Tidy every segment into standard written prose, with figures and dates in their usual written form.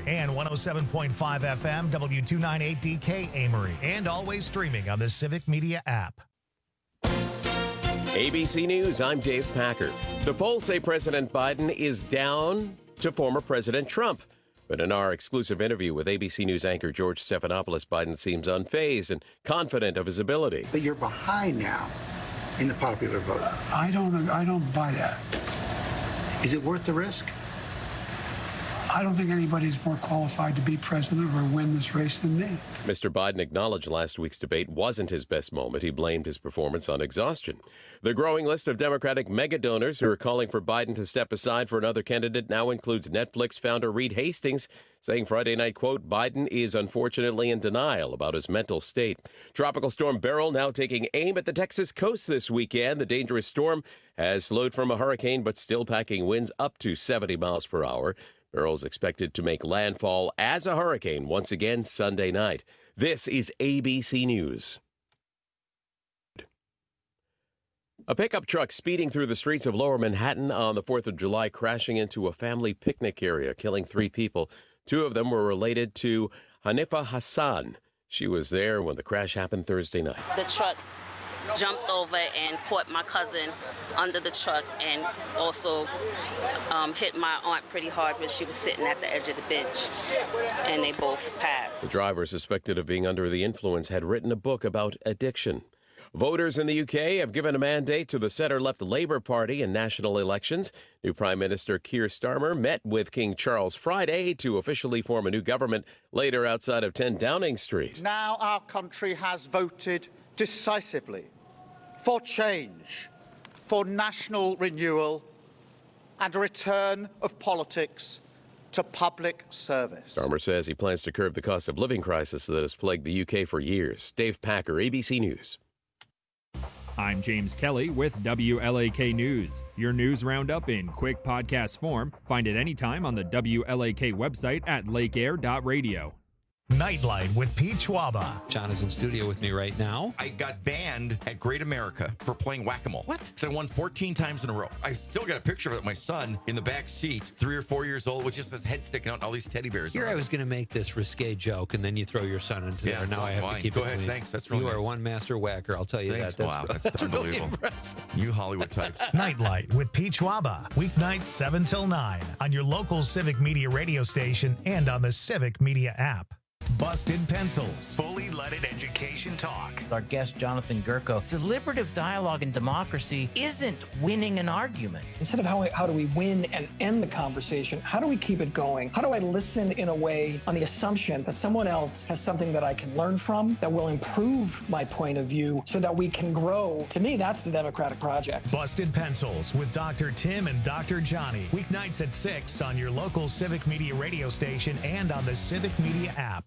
and 107.5 FM W298DK Amory, and always streaming on the Civic Media app. ABC News, I'm Dave Packer. The polls say President Biden is down to former President Trump. But in our exclusive interview with ABC News anchor George Stephanopoulos, Biden seems unfazed and confident of his ability. But you're behind now in the popular vote. I don't buy that. Is it worth the risk? I don't think anybody's more qualified to be president or win this race than me. Mr. Biden acknowledged last week's debate wasn't his best moment. He blamed his performance on exhaustion. The growing list of Democratic mega donors who are calling for Biden to step aside for another candidate now includes Netflix founder Reed Hastings, saying Friday night, quote, Biden is unfortunately in denial about his mental state. Tropical storm Beryl now taking aim at the Texas coast this weekend. The dangerous storm has slowed from a hurricane, but still packing winds up to 70 miles per hour. Beryl's expected to make landfall as a hurricane once again Sunday night. This is ABC News. A pickup truck speeding through the streets of Lower Manhattan on the 4th of July, crashing into a family picnic area, killing 3 people. 2 of them were related to Hanifa Hassan. She was there when the crash happened Thursday night. The truck jumped over and caught my cousin under the truck and also hit my aunt pretty hard when she was sitting at the edge of the bench, and they both passed. The driver, suspected of being under the influence, had written a book about addiction. Voters in the UK have given a mandate to the centre-left Labour Party in national elections. New Prime Minister Keir Starmer met with King Charles Friday to officially form a new government later outside of 10 Downing Street. Now our country has voted decisively for change, for national renewal and a return of politics to public service. Starmer says he plans to curb the cost of living crisis that has plagued the UK for years. Dave Packer, ABC News. I'm James Kelly with WLAK News. Your news roundup in quick podcast form. Find it anytime on the WLAK website at lakeair.radio. Nightlight with Pete Schwaba. John is in studio with me right now. I got banned at Great America for playing whack-a-mole. What? Because I won 14 times in a row. I still got a picture of it with my son in the back seat, 3 or 4 years old, with just his head sticking out and all these teddy bears. Here I was going to make this risque joke, and then you throw your son into there. Now I have to keep it clean. Thanks. That's really You nice. are one master whacker, I'll tell you that. That's really unbelievable. impressive. You Hollywood types. Nightlight with Pete Schwaba. Weeknights 7 till 9 on your local Civic Media radio station and on the Civic Media app. Busted Pencils. Fully leaded education talk. Our guest, Jonathan Gurko, deliberative dialogue in democracy isn't winning an argument. Instead of how do we win and end the conversation, how do we keep it going? How do I listen in a way on the assumption that someone else has something that I can learn from, that will improve my point of view so that we can grow? To me, that's the democratic project. Busted Pencils with Dr. Tim and Dr. Johnny. Weeknights at 6 on your local Civic Media radio station and on the Civic Media app.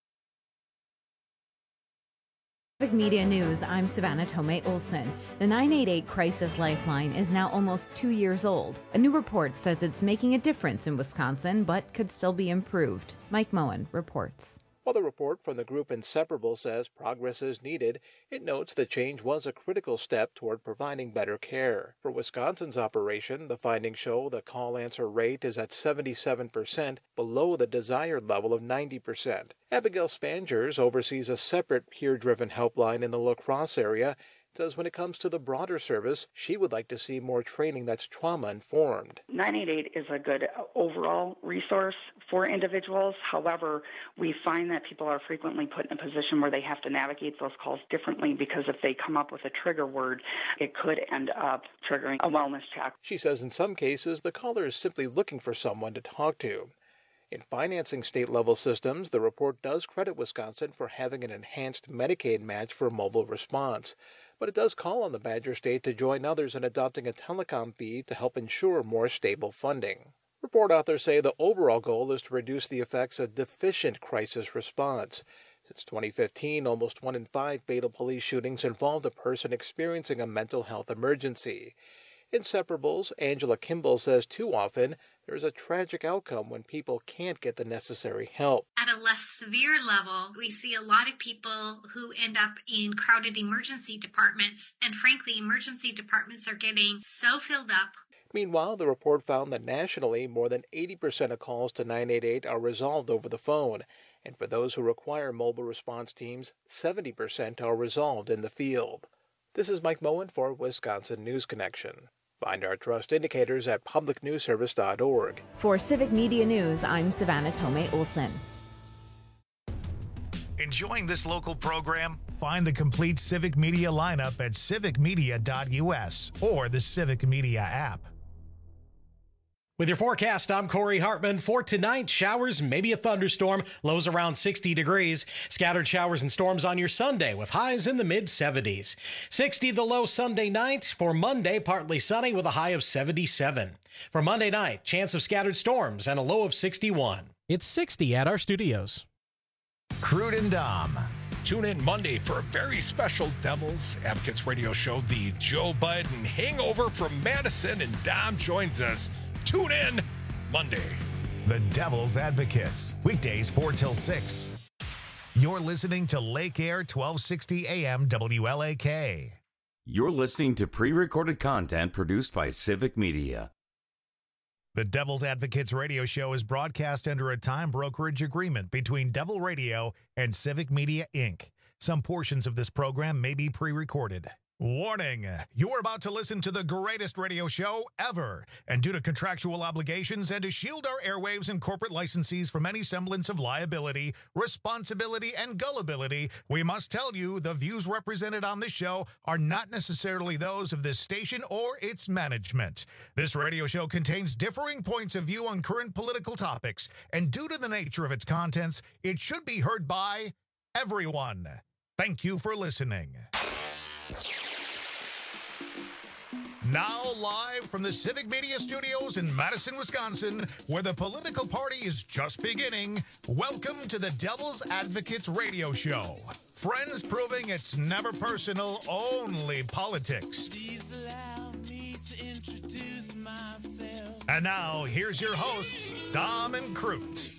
Civic Media News, I'm Savannah Tomei Olson. The 988 Crisis Lifeline is now almost 2 years old. A new report says it's making a difference in Wisconsin, but could still be improved. Mike Moen reports. While the report from the group Inseparable says progress is needed, it notes the change was a critical step toward providing better care. For Wisconsin's operation, the findings show the call answer rate is at 77%, below the desired level of 90%. Abigail Spangers oversees a separate peer-driven helpline in the La Crosse area. Says when it comes to the broader service, she would like to see more training that's trauma-informed. 988 is a good overall resource for individuals. However, we find that people are frequently put in a position where they have to navigate those calls differently because if they come up with a trigger word, it could end up triggering a wellness check. She says in some cases, the caller is simply looking for someone to talk to. In financing state-level systems, the report does credit Wisconsin for having an enhanced Medicaid match for mobile response. But it does call on the Badger State to join others in adopting a telecom fee to help ensure more stable funding. Report authors say the overall goal is to reduce the effects of deficient crisis response. Since 2015, almost 1 in 5 fatal police shootings involved a person experiencing a mental health emergency. Inseparables, Angela Kimball says too often there is a tragic outcome when people can't get the necessary help. At a less severe level, we see a lot of people who end up in crowded emergency departments, and frankly, emergency departments are getting so filled up. Meanwhile, the report found that nationally, more than 80% of calls to 988 are resolved over the phone, and for those who require mobile response teams, 70% are resolved in the field. This is Mike Moen for Wisconsin News Connection. Find our trust indicators at publicnewsservice.org. For Civic Media News, I'm Savannah Tomei Olson. Enjoying this local program? Find the complete Civic Media lineup at civicmedia.us or the Civic Media app. With your forecast, I'm Corey Hartman. For tonight, showers, maybe a thunderstorm, lows around 60 degrees. Scattered showers and storms on your Sunday with highs in the mid-70s. 60 the low Sunday night. For Monday, partly sunny with a high of 77. For Monday night, chance of scattered storms and a low of 61. It's 60 at our studios. Crude and Dom. Tune in Monday for a very special Devil's Advocates radio show, the Joe Biden Hangover from Madison, and Dom joins us. Tune in Monday. The Devil's Advocates, weekdays 4 till 6. You're listening to Lake Air 1260 AM WLAK. You're listening to pre-recorded content produced by Civic Media. The Devil's Advocates radio show is broadcast under a time brokerage agreement between Devil Radio and Civic Media, Inc. Some portions of this program may be pre-recorded. Warning, you're about to listen to the greatest radio show ever, and due to contractual obligations and to shield our airwaves and corporate licensees from any semblance of liability, responsibility, and gullibility, we must tell you the views represented on this show are not necessarily those of this station or its management. This radio show contains differing points of view on current political topics, and due to the nature of its contents, it should be heard by everyone. Thank you for listening. Now live from the Civic Media Studios in Madison, Wisconsin, where the political party is just beginning, welcome to the Devil's Advocates radio show. Friends proving it's never personal, only politics. Please allow me to introduce myself. And now, here's your hosts, Dom and Crute.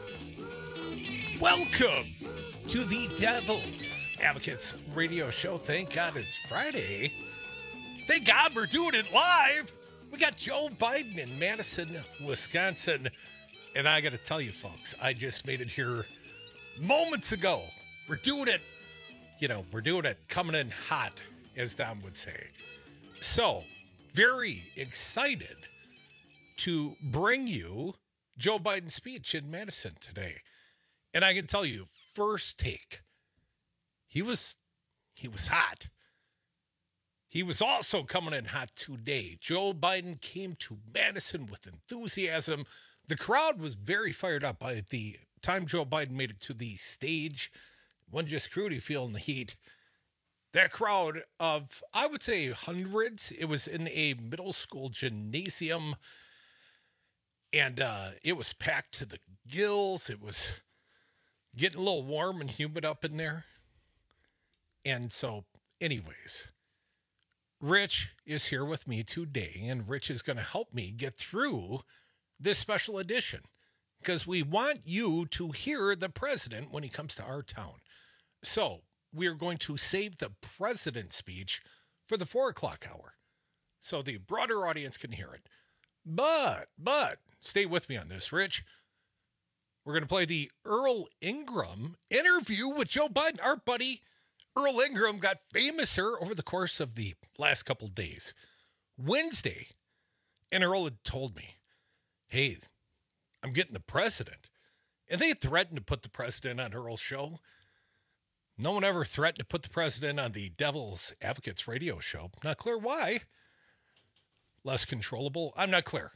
Welcome to the Devil's Advocates radio show. Thank God it's Friday. Thank God we're doing it live. We got Joe Biden in Madison, Wisconsin. And I got to tell you, folks, I just made it here moments ago. We're doing it, we're doing it coming in hot, as Dom would say. So, very excited to bring you Joe Biden's speech in Madison today. And I can tell you, first take, he was hot. He was also coming in hot today. Joe Biden came to Madison with enthusiasm. The crowd was very fired up by the time Joe Biden made it to the stage. One just Crudy feeling the heat. That crowd of, I would say, hundreds. It was in a middle school gymnasium. And it was packed to the gills. It was getting a little warm and humid up in there. And so, anyways, Rich is here with me today, and Rich is going to help me get through this special edition because we want you to hear the president when he comes to our town. So we are going to save the president's speech for the 4 o'clock hour so the broader audience can hear it. But stay with me on this, Rich. We're going to play the Earl Ingram interview with Joe Biden. Our buddy Earl Ingram got famouser over the course of the last couple of days. Wednesday, and Earl had told me, hey, I'm getting the president. And they had threatened to put the president on Earl's show. No one ever threatened to put the president on the Devil's Advocates radio show. Not clear why. Less controllable. I'm not clear.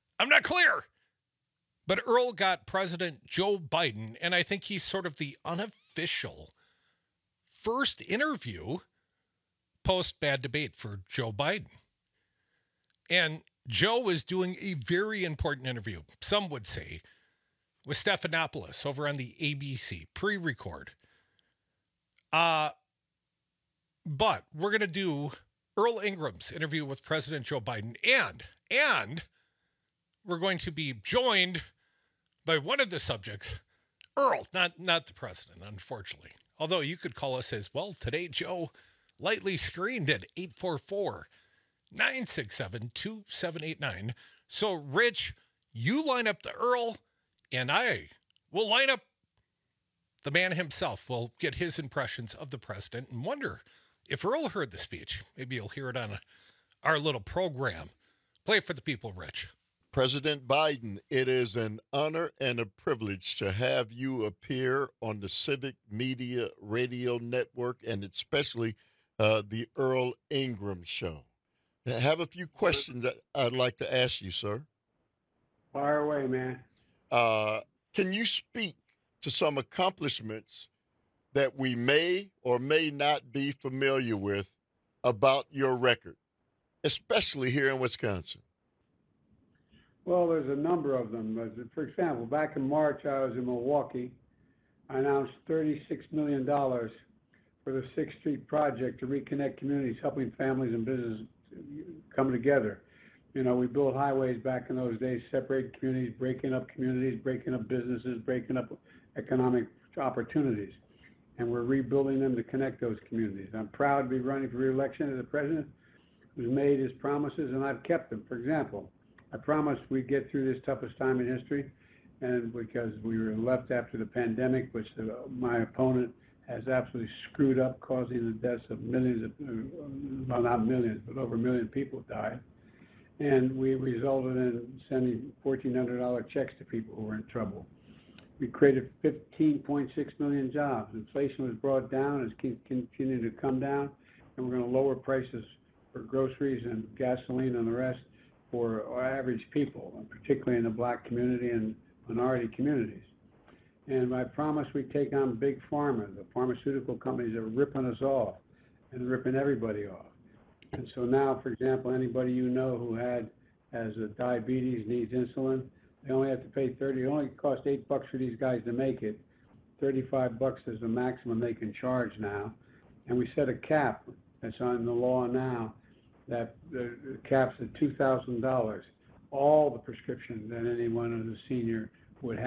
But Earl got President Joe Biden, and I think he's sort of the unofficial first interview post-bad debate for Joe Biden. And Joe is doing a very important interview, some would say, with Stephanopoulos over on the ABC, pre-record. But we're going to do Earl Ingram's interview with President Joe Biden, and we're going to be joined by one of the subjects, Earl, not the president, unfortunately. Although you could call us as well today, Joe, lightly screened at 967-2789. So, Rich, you line up the Earl, and I will line up the man himself. We'll get his impressions of the president and wonder if Earl heard the speech. Maybe you'll hear it on our little program. Play it for the people, Rich. President Biden, it is an honor and a privilege to have you appear on the Civic Media Radio Network and especially the Earl Ingram Show. I have a few questions that I'd like to ask you, sir. Fire away, man. Can you speak to some accomplishments that we may or may not be familiar with about your record, especially here in Wisconsin? Well, there's a number of them. For example, back in March, I was in Milwaukee. I announced $36 million for the 6th Street project to reconnect communities, helping families and businesses come together. You know, we built highways back in those days, separating communities, breaking up businesses, breaking up economic opportunities. And we're rebuilding them to connect those communities. I'm proud to be running for re-election as a president who's made his promises, and I've kept them. For example, I promised we'd get through this toughest time in history, and because we were left after the pandemic, which my opponent has absolutely screwed up, causing the deaths of millions of, well, not millions, but over 1 million people died. And we resulted in sending $1,400 checks to people who were in trouble. We created 15.6 million jobs. Inflation was brought down, it's continuing to come down, and we're going to lower prices for groceries and gasoline and the rest for our average people, and particularly in the Black community and minority communities. And I promised we'd take on big pharma, the pharmaceutical companies that are ripping us off and ripping everybody off. And so now, for example, anybody you know who has a diabetes, needs insulin, they only have to pay it only costs $8 for these guys to make it. $35 is the maximum they can charge now. And we set a cap that's on the law now that caps at $2,000. All the prescriptions that anyone as a senior would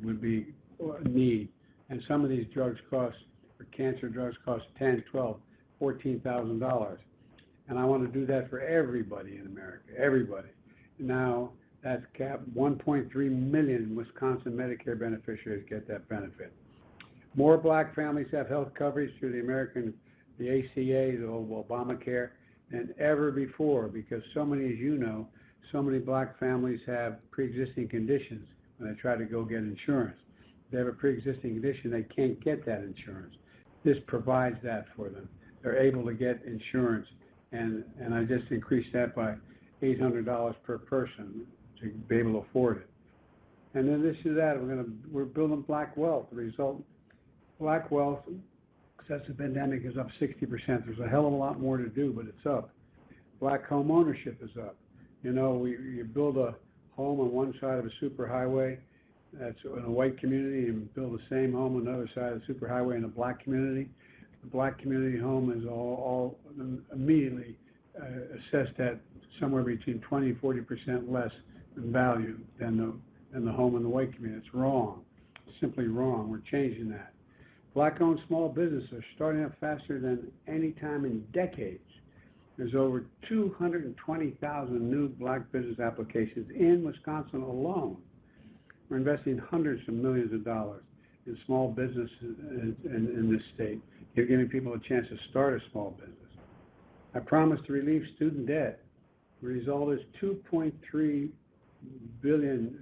need. And some of these drugs for cancer drugs cost $10,000, $12,000, $14,000. And I want to do that for everybody in America, everybody. Now, that's capped. 1.3 million Wisconsin Medicare beneficiaries get that benefit. More Black families have health coverage through the ACA, the old Obamacare, than ever before, because so many, as you know, so many Black families have pre-existing conditions when they try to go get insurance. If they have a pre-existing condition, they can't get that insurance. This provides that for them. They're able to get insurance, and I just increased that by $800 per person to be able to afford it. And in addition to that, we're building Black wealth. The result, Black wealth, since the pandemic, is up 60%. There's a hell of a lot more to do, but it's up. Black home ownership is up. You know, you build a home on one side of a superhighway, that's in a white community, and build the same home on the other side of the superhighway in a Black community. The Black community home is all immediately assessed at somewhere between 20 and 40% less in value than the home in the white community. It's wrong. It's simply wrong. We're changing that. Black-owned small businesses are starting up faster than any time in decades. There's over 220,000 new Black business applications in Wisconsin alone. We're investing hundreds of millions of dollars in small businesses in this state. You're giving people a chance to start a small business. I promised to relieve student debt. The result is $2.3 billion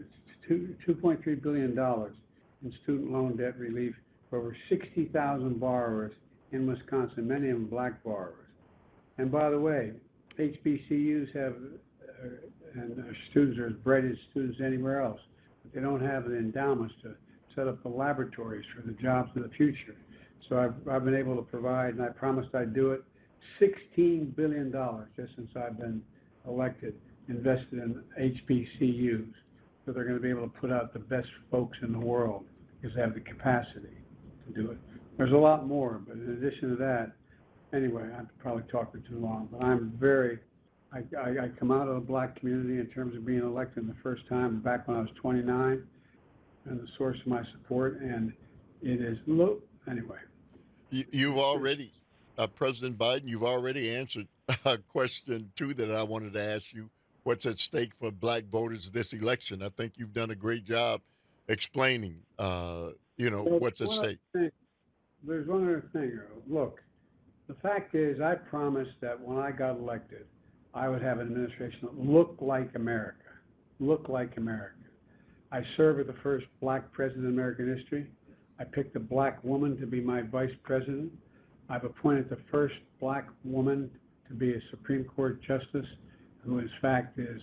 in student loan debt relief for over 60,000 borrowers in Wisconsin, many of them Black borrowers. And by the way, HBCUs have, and their students are as bright as students anywhere else, but they don't have the endowments to set up the laboratories for the jobs of the future. So I've been able to provide, and I promised I'd do it, $16 billion just since I've been elected, invested in HBCUs. So they're going to be able to put out the best folks in the world because they have the capacity to do it. There's a lot more, but in addition to that, anyway, I'm probably talking too long, but I come out of the Black community in terms of being elected the first time back when I was 29, and the source of my support, and it is, anyway. You've already, President Biden, you've already answered question, too, that I wanted to ask you. What's at stake for black voters this election? I think you've done a great job explaining, what's at stake. There's one other thing. Look, the fact is I promised that when I got elected, I would have an administration that looked like America. Look like America. I served with the first black president in American history. I picked a black woman to be my vice president. I've appointed the first black woman to be a Supreme Court justice, who in fact is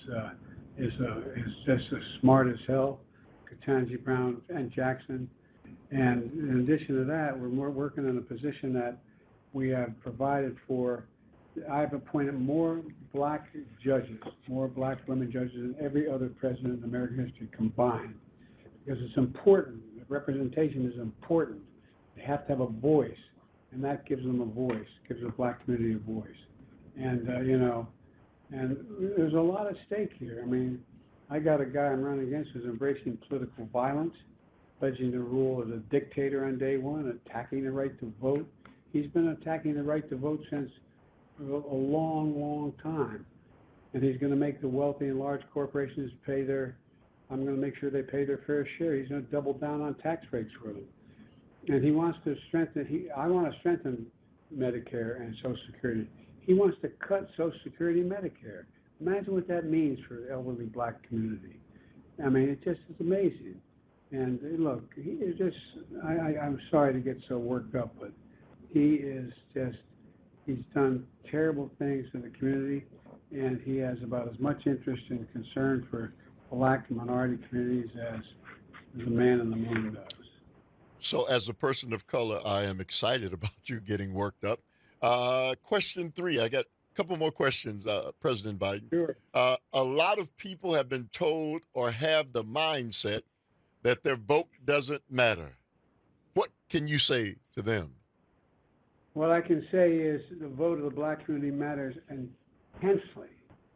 just as smart as hell, Ketanji Brown and Jackson. And in addition to that, we're working in a position that we have provided for. I've appointed more black judges, more black women judges than every other president in American history combined, because it's important. Representation is important. They have to have a voice, and that gives them a voice, gives the black community a voice. And, and there's a lot at stake here. I mean, I got a guy I'm running against who's embracing political violence, pledging to rule as a dictator on day one, attacking the right to vote. He's been attacking the right to vote since a long, long time. And he's going to make the wealthy and large corporations pay I'm going to make sure they pay their fair share. He's going to double down on tax breaks for them. And he wants to I want to strengthen Medicare and Social Security. He wants to cut Social Security and Medicare. Imagine what that means for the elderly black community. I mean, it's amazing. And look, he is just, I'm sorry to get so worked up, but he is just, he's done terrible things in the community, and he has about as much interest and concern for black and minority communities as the man in the moon does. So as a person of color, I am excited about you getting worked up. Question 3, I got a couple more questions, President Biden. Sure. A lot of people have been told or have the mindset that their vote doesn't matter. What can you say to them? What I can say is the vote of the black community matters intensely.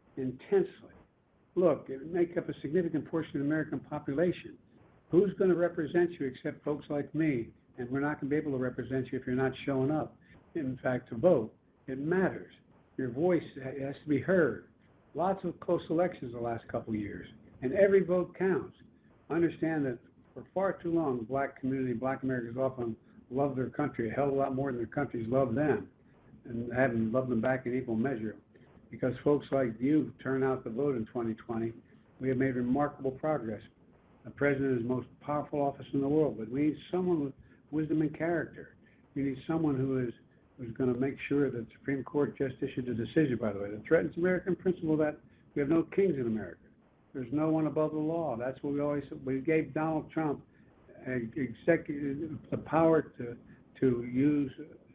Look, it makes up a significant portion of the American population. Who's going to represent you except folks like me? And we're not going to be able to represent you if you're not showing up. In fact, to vote, it matters. Your voice has to be heard. Lots of close elections the last couple of years, and every vote counts. Understand that for far too long, the black community, black Americans often love their country a hell of a lot more than their countries love them, and haven't loved them back in equal measure. Because folks like you turn out to vote in 2020, we have made remarkable progress. The president is the most powerful office in the world, but we need someone with wisdom and character. We need someone who's going to make sure that the Supreme Court just issued a decision, by the way, that threatens the American principle that we have no kings in America. There's no one above the law. That's what we gave Donald Trump the power to use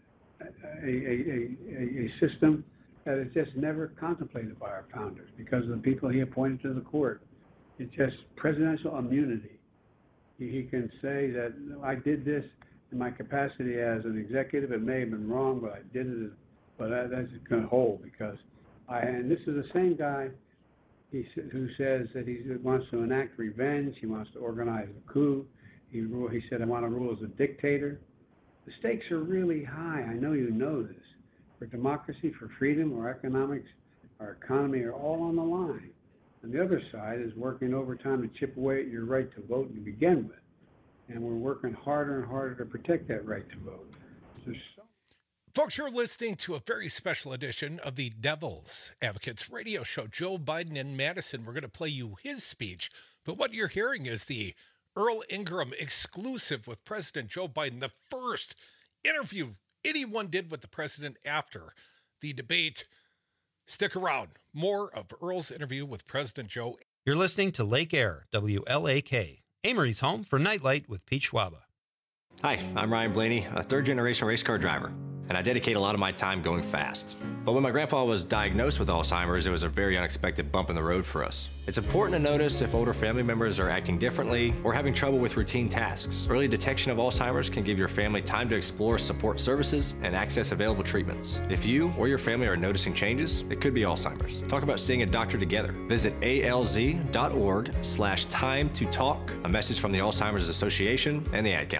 a system that is just never contemplated by our founders because of the people he appointed to the court. It's just presidential immunity. He can say that I did this in my capacity as an executive. It may have been wrong, but I did it. But that's going to hold because and this is the same guy who says that he wants to enact revenge. He wants to organize a coup. He said, I want to rule as a dictator. The stakes are really high. I know you know this. For democracy, for freedom, or economics, our economy are all on the line. And the other side is working overtime to chip away at your right to vote to begin with. And we're working harder and harder to protect that right to vote. Folks, you're listening to a very special edition of the Devil's Advocates radio show. Joe Biden in Madison. We're going to play you his speech. But what you're hearing is the Earl Ingram exclusive with President Joe Biden, the first interview anyone did with the president after the debate. Stick around. More of Earl's interview with President Joe. You're listening to Lake Air, WLAK, Amory's home for Nightlight with Pete Schwaba. Hi, I'm Ryan Blaney, a third-generation race car driver, and I dedicate a lot of my time going fast. But when my grandpa was diagnosed with Alzheimer's, it was a very unexpected bump in the road for us. It's important to notice if older family members are acting differently or having trouble with routine tasks. Early detection of Alzheimer's can give your family time to explore support services and access available treatments. If you or your family are noticing changes, it could be Alzheimer's. Talk about seeing a doctor together. Visit alz.org/time to talk. A message from the Alzheimer's Association and the Ad Council.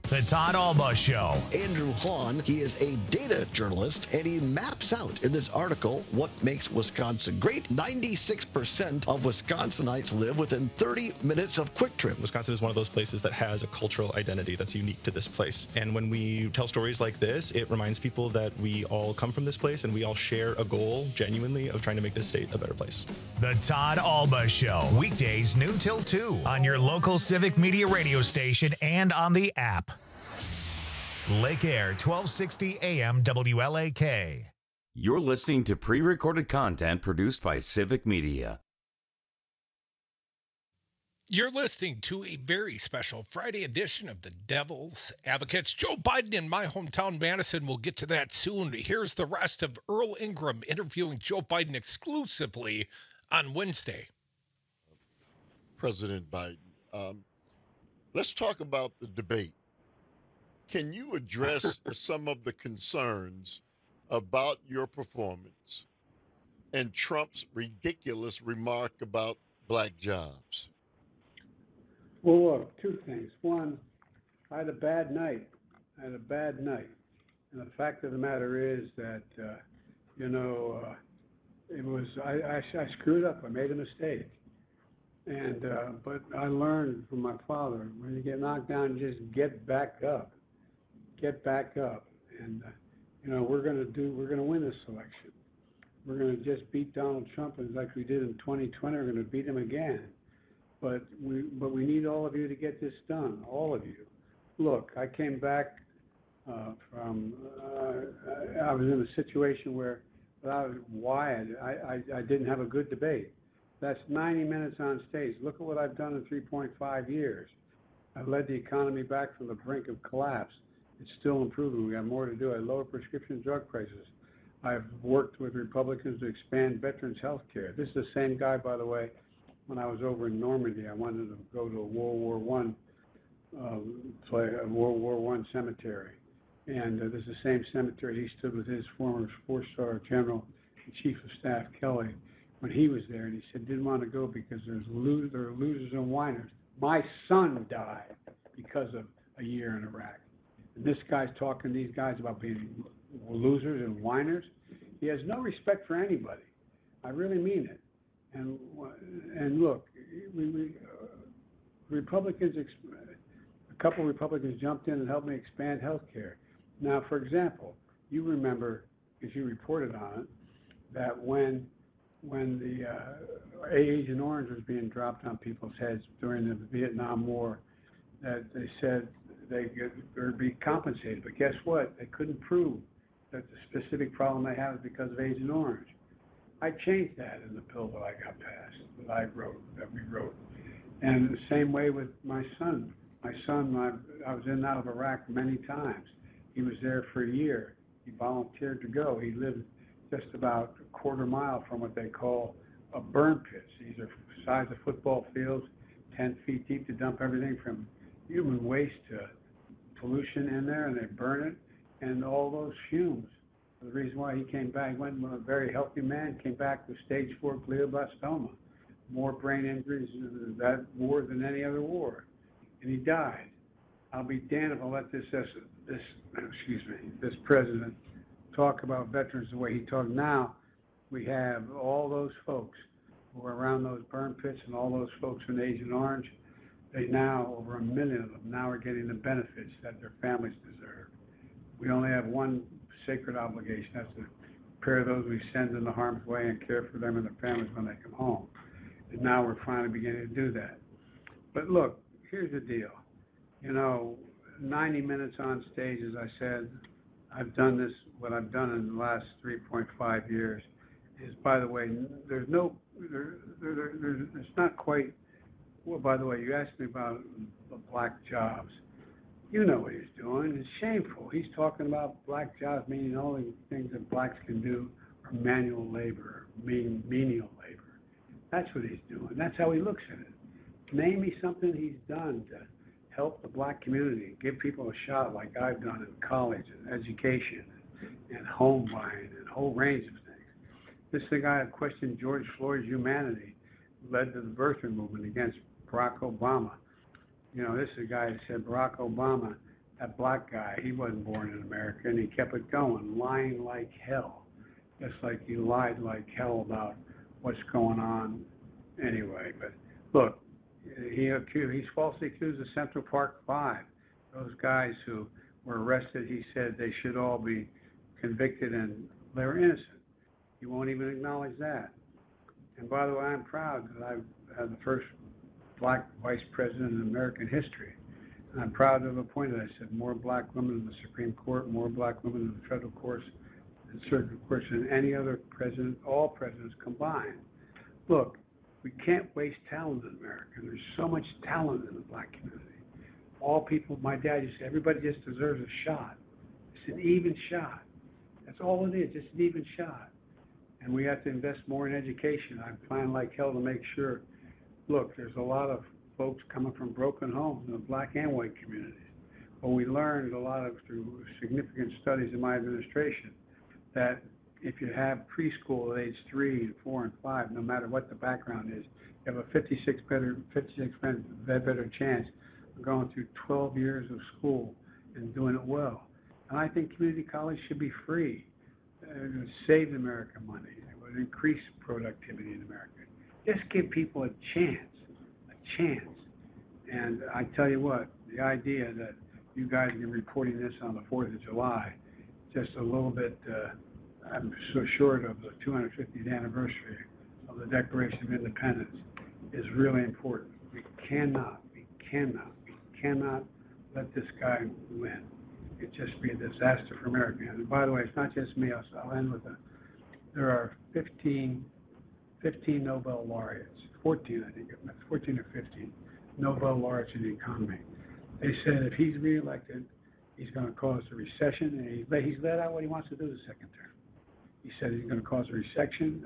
The Todd Alba Show. Andrew Hahn, he is a data journalist, and he maps out in this article what makes Wisconsin great. 96% of Wisconsinites live within 30 minutes of Quick Trip. Wisconsin is one of those places that has a cultural identity that's unique to this place. And when we tell stories like this, it reminds people that we all come from this place and we all share a goal, genuinely, of trying to make this state a better place. The Todd Alba Show. Weekdays noon till 2 on your local Civic Media radio station and on the app. Lake Air, 1260 AM WLAK. You're listening to pre-recorded content produced by Civic Media. You're listening to a very special Friday edition of the Devil's Advocates. Joe Biden in my hometown, Madison. We'll get to that soon. Here's the rest of Earl Ingram interviewing Joe Biden exclusively on Wednesday. President Biden, let's talk about the debate. Can you address some of the concerns about your performance and Trump's ridiculous remark about black jobs? Well, look, two things. One, I had a bad night. And the fact of the matter is that, it was, I screwed up. I made a mistake. And, but I learned from my father, when you get knocked down, just get back up. Get back up. And, we're going to win this election. We're going to just beat Donald Trump like we did in 2020. We're going to beat him again. But we need all of you to get this done, all of you. Look, I came back I was in a situation where I didn't have a good debate. That's 90 minutes on stage. Look at what I've done in 3.5 years. I've led the economy back from the brink of collapse. It's still improving. We got more to do. I lowered prescription drug prices. I've worked with Republicans to expand veterans health care. This is the same guy, by the way, when I was over in Normandy. I wanted to go to a World War I cemetery. And this is the same cemetery he stood with his former four-star general and chief of staff, Kelly, when he was there. And he said, didn't want to go because there are losers and whiners. My son died because of a year in Iraq. And this guy's talking to these guys about being losers and whiners. He has no respect for anybody. I really mean it. And look, Republicans, a couple of Republicans jumped in and helped me expand health care. Now, for example, you remember, because you reported on it, that when the Agent Orange was being dropped on people's heads during the Vietnam War, that they said they would be compensated. But guess what? They couldn't prove that the specific problem they had was because of Agent Orange. I changed that in the bill that I got passed, that we wrote. And the same way with my son. My son, I was in and out of Iraq many times. He was there for a year. He volunteered to go. He lived just about a quarter mile from what they call a burn pits. These are size of football fields, 10 feet deep, to dump everything from human waste to pollution in there, and they burn it, and all those fumes. The reason why he came back, he went with a very healthy man, came back with stage 4 glioblastoma, more brain injuries in that war than any other war, and he died. I'll be damned if I let this president talk about veterans the way he talked. Now we have all those folks who are around those burn pits and all those folks in Agent Orange. They now, over 1 million of them, now are getting the benefits that their families deserve. We only have one sacred obligation. That's to prepare those we send into harm's way and care for them and their families when they come home. And now we're finally beginning to do that. But look, here's the deal. 90 minutes on stage, as I said, I've done this, what I've done in the last 3.5 years is, by the way, there's not quite, well, by the way, you asked me about the black jobs. You know what he's doing. It's shameful. He's talking about black jobs, meaning the only things that blacks can do are manual labor, menial labor. That's what he's doing. That's how he looks at it. Name me something he's done to help the black community, give people a shot like I've done in college and education and home buying and a whole range of things. This is the guy that questioned George Floyd's humanity, led to the birthing movement against Barack Obama. This is a guy who said Barack Obama that black guy, he wasn't born in America, and he kept it going, lying like hell. Just like he lied like hell about what's going on anyway. But look, he's falsely accused of Central Park 5. Those guys who were arrested, he said they should all be convicted and they were innocent. He won't even acknowledge that. And by the way, I'm proud that I've had the first black vice president in American history. And I'm proud to have appointed, I said, more black women in the Supreme Court, more black women in the federal courts and circuit courts than any other president, all presidents combined. Look, we can't waste talent in America. There's so much talent in the black community. All people, my dad used to say, everybody just deserves a shot. It's an even shot. That's all it is, just an even shot. And we have to invest more in education. I'm planning like hell to make sure, look, there's a lot of folks coming from broken homes in the black and white communities. But we learned a lot through significant studies in my administration that if you have preschool at age 3, 4, and 5, no matter what the background is, you have a 56% better chance of going through 12 years of school and doing it well. And I think community college should be free. It would save America money. It would increase productivity in America. Just give people a chance. And I tell you what, the idea that you guys are reporting this on the 4th of July, just a little bit, I'm so short of the 250th anniversary of the Declaration of Independence, is really important. We cannot let this guy win. It'd just be a disaster for America. And by the way, it's not just me. I'll end with there are 15 Nobel laureates, 14 I think, 14 or 15 Nobel laureates in the economy. They said if he's reelected, he's going to cause a recession, and he's let out what he wants to do the second term. He said he's going to cause a recession,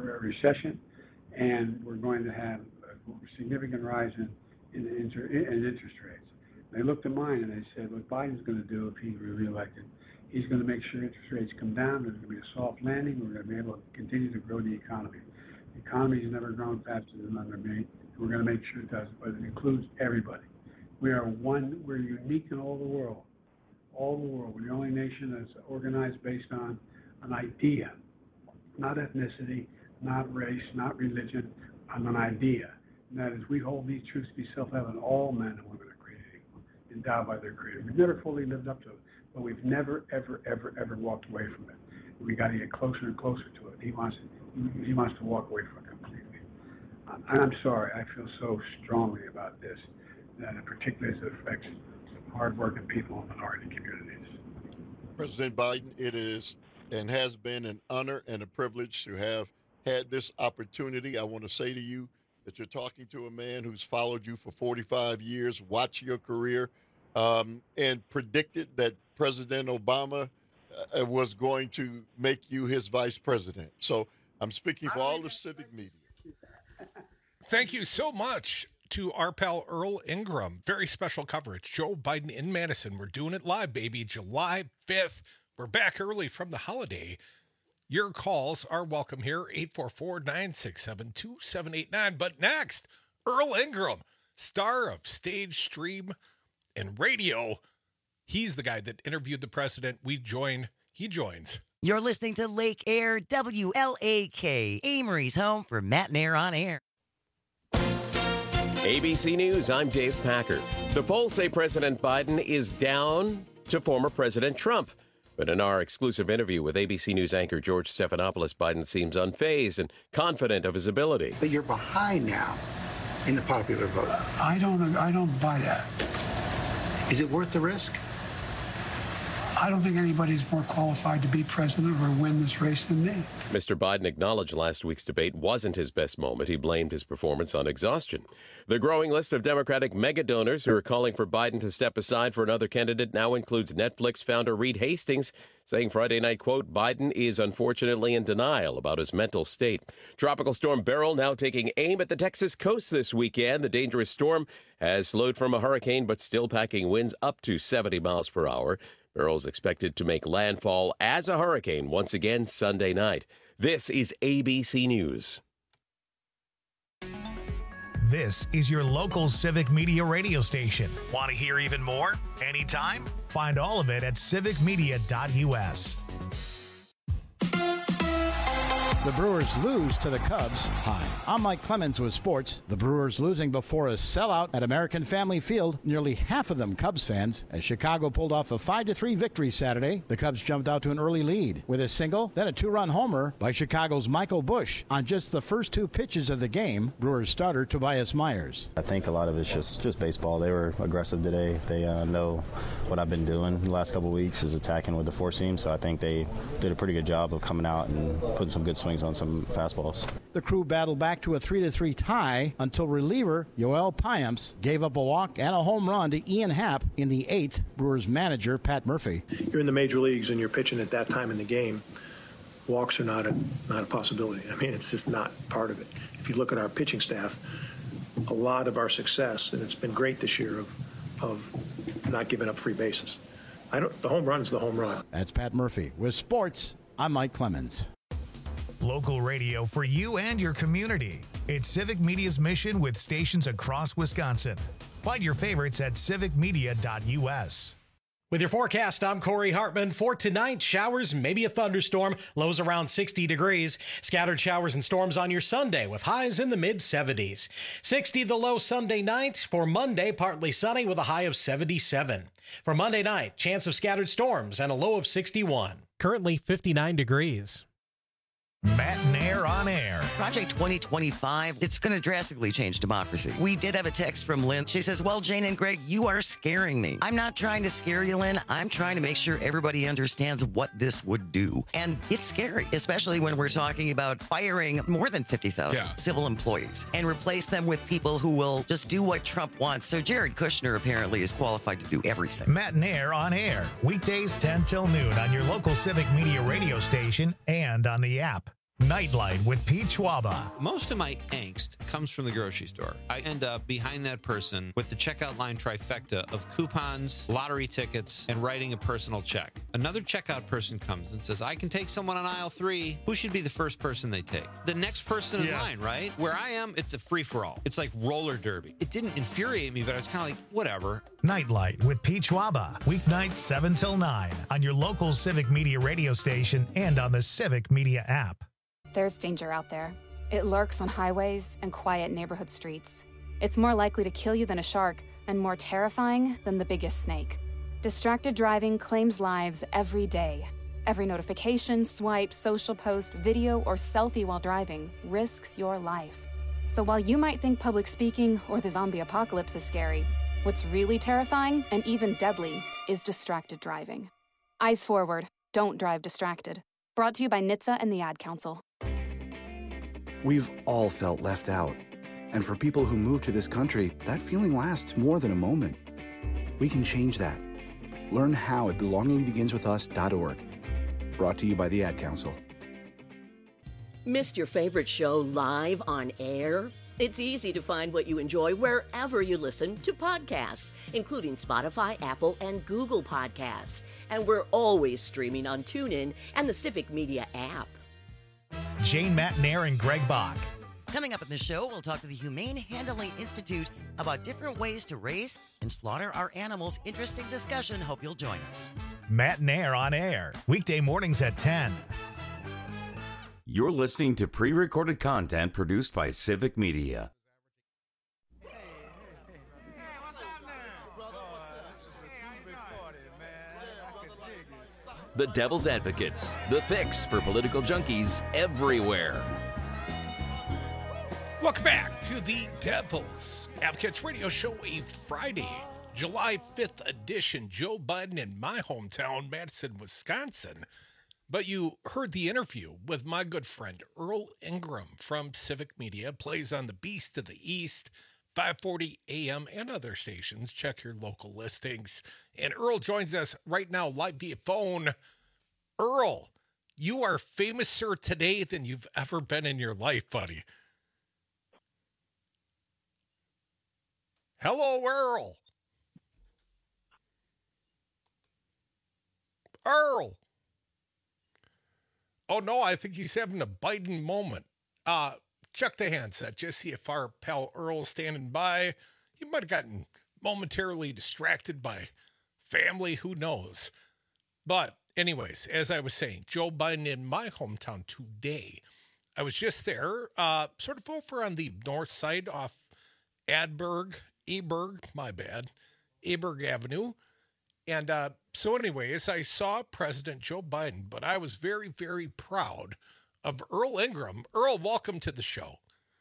and we're going to have a significant rise in interest rates. They looked at mine and they said, what Biden's going to do if he's reelected, he's going to make sure interest rates come down, there's going to be a soft landing, we're going to be able to continue to grow the economy. The economy has never grown faster than under me, and we're going to make sure it does, but it includes everybody. We're unique in all the world. We're the only nation that's organized based on an idea, not ethnicity, not race, not religion, on an idea. And that is, we hold these truths to be self-evident. All men and women are created equal, endowed by their Creator. We've never fully lived up to it, but we've never, ever walked away from it. We got to get closer and closer to it. He wants to walk away from it completely. I'm sorry, I feel so strongly about this, that in particular as it affects hardworking people in minority communities. President Biden, it is and has been an honor and a privilege to have had this opportunity. I want to say to you that you're talking to a man who's followed you for 45 years, watched your career, and predicted that President Obama was going to make you his vice president. So I'm speaking for all the civic media. Thank you so much to our pal Earl Ingram. Very special coverage. Joe Biden in Madison. We're doing it live, baby. July 5th. We're back early from the holiday. Your calls are welcome here, 844-967-2789. But next, Earl Ingram, star of stage, stream, and radio. He's the guy that interviewed the president. He joins. You're listening to Lake Air, WLAK, Amory's home for Matt and Air on Air. ABC News, I'm Dave Packer. The polls say President Biden is down to former President Trump. But in our exclusive interview with ABC News anchor George Stephanopoulos, Biden seems unfazed and confident of his ability. But you're behind now in the popular vote. I don't buy that. Is it worth the risk? I don't think anybody's more qualified to be president or win this race than me. Mr. Biden acknowledged last week's debate wasn't his best moment. He blamed his performance on exhaustion. The growing list of Democratic mega donors who are calling for Biden to step aside for another candidate now includes Netflix founder Reed Hastings, saying Friday night, quote, Biden is unfortunately in denial about his mental state. Tropical storm Beryl now taking aim at the Texas coast this weekend. The dangerous storm has slowed from a hurricane, but still packing winds up to 70 miles per hour. Beryl's expected to make landfall as a hurricane once again Sunday night. This is ABC News. This is your local Civic Media radio station. Want to hear even more? Anytime? Find all of it at civicmedia.us. The Brewers lose to the Cubs. Hi, I'm Mike Clemens with sports. The Brewers losing before a sellout at American Family Field. Nearly half of them Cubs fans. As Chicago pulled off a 5-3 victory Saturday, the Cubs jumped out to an early lead with a single, then a 2-run homer by Chicago's Michael Busch on just the first 2 pitches of the game. Brewers starter Tobias Myers. I think a lot of it's just baseball. They were aggressive today. They know what I've been doing the last couple of weeks is attacking with the 4-seam, so I think they did a pretty good job of coming out and putting some good swings on some fastballs. The crew battled back to a 3-3 tie until reliever Yoel Payamps gave up a walk and a home run to Ian Happ in the 8th. Brewers manager Pat Murphy. You're in the major leagues and you're pitching at that time in the game. Walks are not a possibility. I mean, it's just not part of it. If you look at our pitching staff, a lot of our success, and it's been great this year, of not giving up free bases. The home run is the home run. That's Pat Murphy. With sports, I'm Mike Clemens. Local radio for you and your community. It's Civic Media's mission with stations across Wisconsin. Find your favorites at civicmedia.us. With your forecast, I'm Corey Hartman. For tonight, showers, maybe a thunderstorm, lows around 60 degrees. Scattered showers and storms on your Sunday with highs in the mid-70s. 60 the low Sunday night. For Monday, partly sunny with a high of 77. For Monday night, chance of scattered storms and a low of 61. Currently 59 degrees. Matt Nair on air. Project 2025, it's going to drastically change democracy. We did have a text from Lynn. She says, well, Jane and Greg, you are scaring me. I'm not trying to scare you, Lynn. I'm trying to make sure everybody understands what this would do. And it's scary, especially when we're talking about firing more than 50,000 civil employees and replace them with people who will just do what Trump wants. So Jared Kushner apparently is qualified to do everything. Matt Nair on air. Weekdays 10 till noon on your local Civic Media radio station and on the app. Nightlight with Pete Schwaba. Most of my angst comes from the grocery store. I end up behind that person with the checkout line trifecta of coupons, lottery tickets, and writing a personal check. Another checkout person comes and says, I can take someone on aisle 3. Who should be the first person they take? The next person in line, right? Where I am, it's a free-for-all. It's like roller derby. It didn't infuriate me, but I was kind of like, whatever. Nightlight with Pete Schwaba. Weeknights 7 till 9 on your local Civic Media radio station and on the Civic Media app. There's danger out there. It lurks on highways and quiet neighborhood streets. It's more likely to kill you than a shark and more terrifying than the biggest snake. Distracted driving claims lives every day. Every notification, swipe, social post, video, or selfie while driving risks your life. So while you might think public speaking or the zombie apocalypse is scary, what's really terrifying and even deadly is distracted driving. Eyes forward. Don't drive distracted. Brought to you by NHTSA and the Ad Council. We've all felt left out. And for people who move to this country, that feeling lasts more than a moment. We can change that. Learn how at belongingbeginswithus.org. Brought to you by the Ad Council. Missed your favorite show live on air? It's easy to find what you enjoy wherever you listen to podcasts, including Spotify, Apple, and Google Podcasts. And we're always streaming on TuneIn and the Civic Media app. Jane, Matt Nair, and Greg Bach. Coming up in the show, we'll talk to the Humane Handling Institute about different ways to raise and slaughter our animals. Interesting discussion. Hope you'll join us. Matt Nair on air. Weekday mornings at 10. You're listening to pre-recorded content produced by Civic Media. The Devil's Advocates, the fix for political junkies everywhere. Welcome back to the Devil's Advocates Radio Show, a Friday, July 5th edition. Joe Biden in my hometown, Madison, Wisconsin. But you heard the interview with my good friend Earl Ingram from Civic Media. Plays on the Beast of the East, 540 AM and other stations. Check your local listings. And Earl joins us right now live via phone. Earl, you are famouser today than you've ever been in your life, buddy. Hello, Earl. Earl. Oh, no, I think he's having a Biden moment. check the handset. Just see if our pal Earl's standing by. He might have gotten momentarily distracted by family. Who knows? But anyways, as I was saying, Joe Biden in my hometown today. I was just there, sort of over on the north side off Aberg Avenue. And so anyways, I saw President Joe Biden, but I was very, very proud of Earl Ingram. Earl, welcome to the show.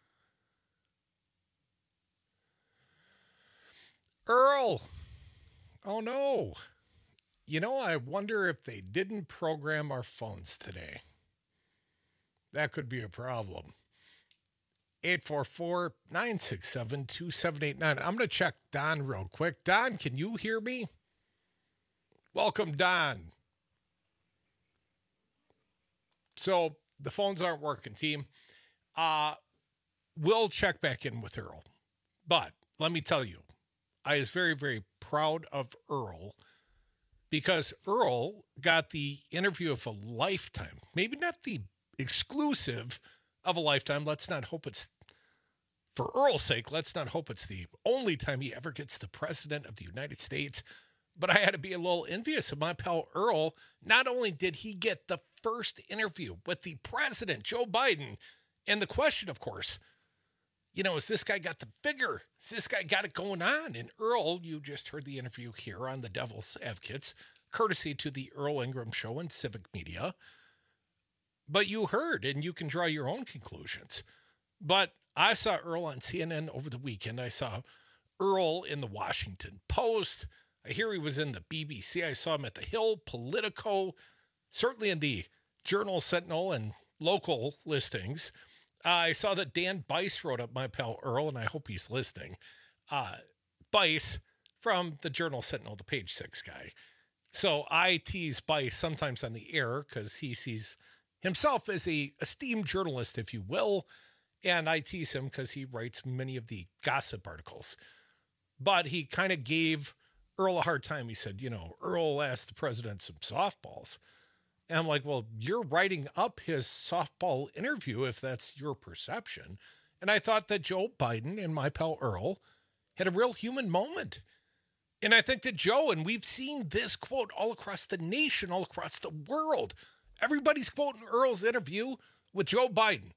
Earl. Oh, no. You know, I wonder if they didn't program our phones today. That could be a problem. 844-967-2789. I'm going to check Don real quick. Don, can you hear me? Welcome, Don. So the phones aren't working, team. We'll check back in with Earl. But let me tell you, I was very, very proud of Earl because Earl got the interview of a lifetime. Maybe not the exclusive of a lifetime. Let's not hope it's, for Earl's sake, let's not hope it's the only time he ever gets the president of the United States. But I had to be a little envious of my pal Earl. Not only did he get the first interview with the president, Joe Biden, and the question, of course, you know, has this guy got the figure? Has this guy got it going on? And Earl, you just heard the interview here on the Devil's Advocates, courtesy to the Earl Ingram Show and Civic Media. But you heard, and you can draw your own conclusions. But I saw Earl on CNN over the weekend. I saw Earl in the Washington Post. I hear he was in the BBC. I saw him at the Hill, Politico, certainly in the Journal-Sentinel and local listings. I saw that Dan Bice wrote up my pal Earl, and I hope he's listening. Bice from the Journal-Sentinel, the Page 6 guy. So I tease Bice sometimes on the air because he sees himself as a esteemed journalist, if you will, and I tease him because he writes many of the gossip articles. But he kind of gave Earl a hard time. He said, you know, Earl asked the president some softballs. And I'm like, well, you're writing up his softball interview if that's your perception. And I thought that Joe Biden and my pal Earl had a real human moment. And I think that Joe, and we've seen this quote all across the nation, all across the world. Everybody's quoting Earl's interview with Joe Biden.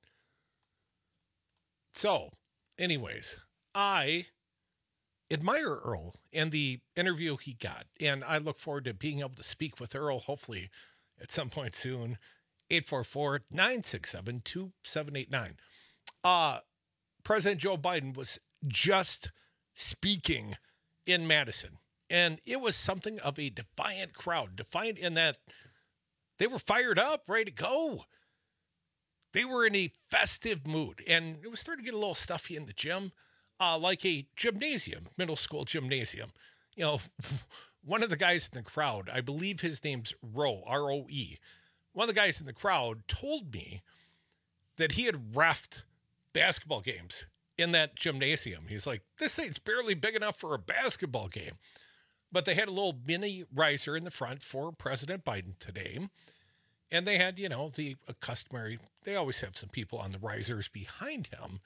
So, anyways, I admire Earl and the interview he got. And I look forward to being able to speak with Earl, hopefully at some point soon. 844-967-2789. President Joe Biden was just speaking in Madison. And it was something of a defiant crowd. Defiant in that they were fired up, ready to go. They were in a festive mood. And it was starting to get a little stuffy in the gym. Like a gymnasium, middle school gymnasium. You know, one of the guys in the crowd, I believe his name's Roe, R-O-E. One of the guys in the crowd told me that he had reffed basketball games in that gymnasium. He's like, this thing's barely big enough for a basketball game. But they had a little mini riser in the front for President Biden today. And they had, you know, the customary, they always have some people on the risers behind him.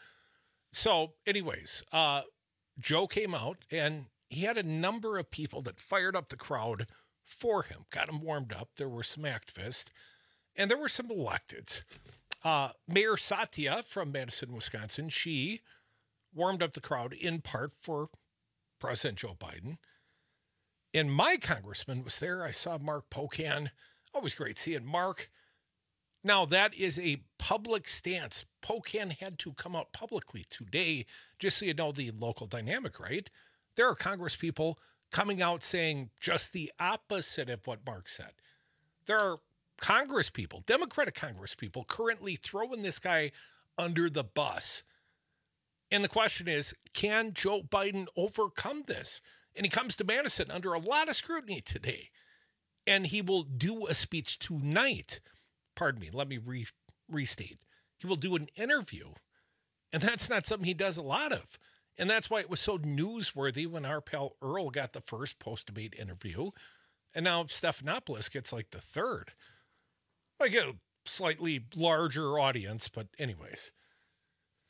So anyways, Joe came out and he had a number of people that fired up the crowd for him, got him warmed up. There were some activists and there were some electeds. Mayor Satya from Madison, Wisconsin, she warmed up the crowd in part for President Joe Biden. And my congressman was there. I saw Mark Pocan. Always great seeing Mark. Now, that is a public stance. Pocan had to come out publicly today, just so you know the local dynamic, right? There are congresspeople coming out saying just the opposite of what Mark said. There are congresspeople, Democratic congresspeople, currently throwing this guy under the bus. And the question is, can Joe Biden overcome this? And he comes to Madison under a lot of scrutiny today. And he will do a speech tonight. Pardon me, let me restate. He will do an interview. And that's not something he does a lot of. And that's why it was so newsworthy when our pal Earl got the first post-debate interview. And now Stephanopoulos gets like the third. I get a slightly larger audience, but anyways.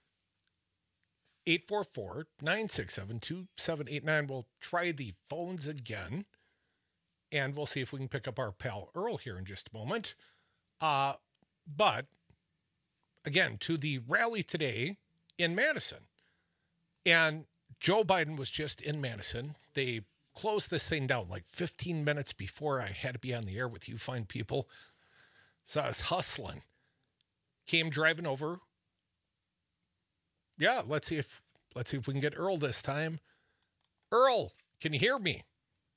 844-967-2789. We'll try the phones again, and we'll see if we can pick up our pal Earl here in just a moment. But, again, to the rally today in Madison. And Joe Biden was just in Madison. They closed this thing down like 15 minutes before I had to be on the air with you fine people. So I was hustling. Came driving over. Yeah, let's see if we can get Earl this time. Earl, can you hear me?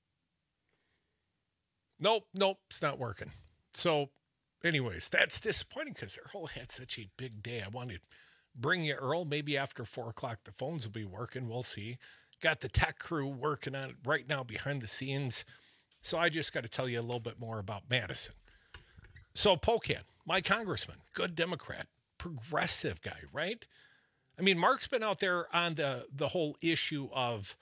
Nope, it's not working. So, anyways, that's disappointing because Earl had such a big day. I wanted to bring you Earl. Maybe after 4 o'clock, the phones will be working. We'll see. Got the tech crew working on it right now behind the scenes. So I just got to tell you a little bit more about Madison. So Pocan, my congressman, good Democrat, progressive guy, right? I mean, Mark's been out there on the whole issue of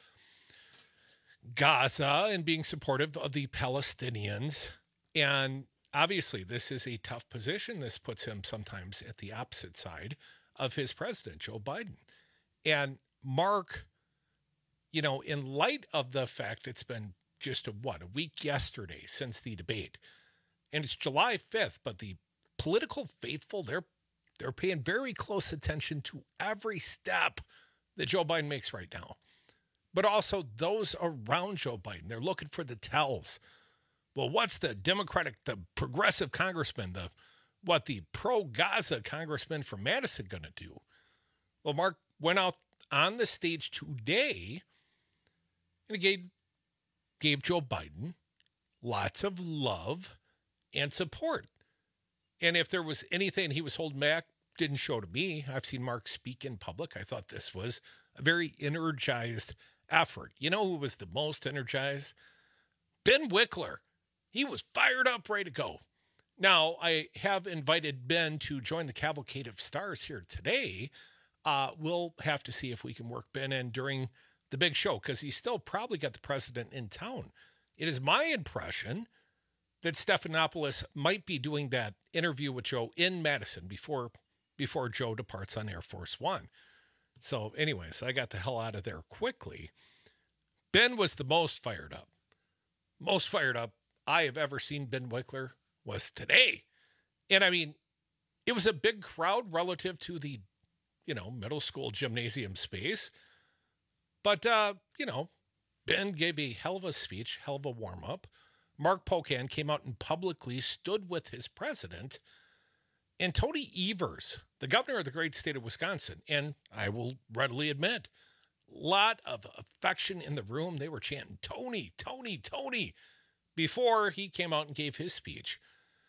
Gaza and being supportive of the Palestinians. And obviously, this is a tough position. This puts him sometimes at the opposite side of his president, Joe Biden. And Mark, you know, in light of the fact it's been just a week yesterday since the debate, and it's July 5th, but the political faithful, they're paying very close attention to every step that Joe Biden makes right now. But also those around Joe Biden, they're looking for the tells. Well, what's the progressive congressman, the pro-Gaza congressman from Madison going to do? Well, Mark went out on the stage today and he gave Joe Biden lots of love and support. And if there was anything he was holding back, didn't show to me. I've seen Mark speak in public. I thought this was a very energized effort. You know who was the most energized? Ben Wickler. He was fired up, ready to go. Now, I have invited Ben to join the Cavalcade of Stars here today. We'll have to see if we can work Ben in during the big show because he's still probably got the president in town. It is my impression that Stephanopoulos might be doing that interview with Joe in Madison before Joe departs on Air Force One. So anyways, I got the hell out of there quickly. Ben was the most fired up. Most fired up I have ever seen Ben Wickler was today. And I mean, it was a big crowd relative to the, middle school gymnasium space. But, Ben gave a hell of a speech, hell of a warm-up. Mark Pocan came out and publicly stood with his president. And Tony Evers, the governor of the great state of Wisconsin, and I will readily admit, a lot of affection in the room. They were chanting, Tony, Tony, Tony, before he came out and gave his speech.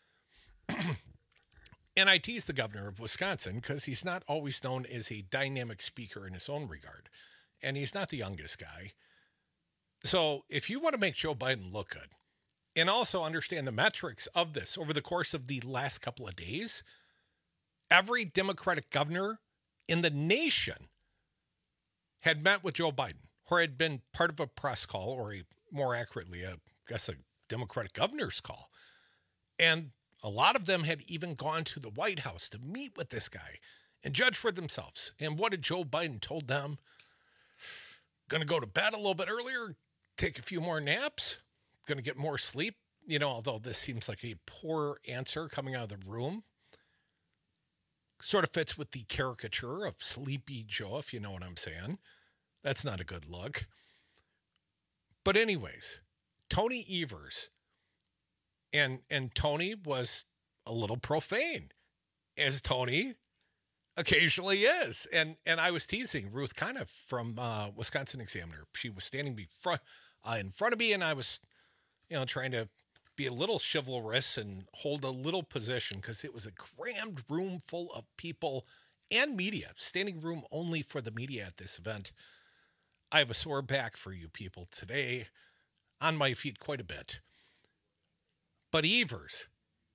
And I tease the governor of Wisconsin because he's not always known as a dynamic speaker in his own regard. And he's not the youngest guy. So if you want to make Joe Biden look good and also understand the metrics of this over the course of the last couple of days, every Democratic governor in the nation had met with Joe Biden or had been part of a press call or more accurately, a Democratic governor's call. And a lot of them had even gone to the White House to meet with this guy and judge for themselves. And what did Joe Biden told them? Going to go to bed a little bit earlier, take a few more naps, going to get more sleep. Although this seems like a poor answer coming out of the room, sort of fits with the caricature of Sleepy Joe, if you know what I'm saying. That's not a good look. But anyways, Tony Evers, and Tony was a little profane, as Tony occasionally is. And I was teasing Ruth Conniff from Wisconsin Examiner. She was standing in front of me, and I was, trying to be a little chivalrous and hold a little position because it was a crammed room full of people and media, standing room only for the media at this event. I have a sore back for you people today, on my feet quite a bit. But Evers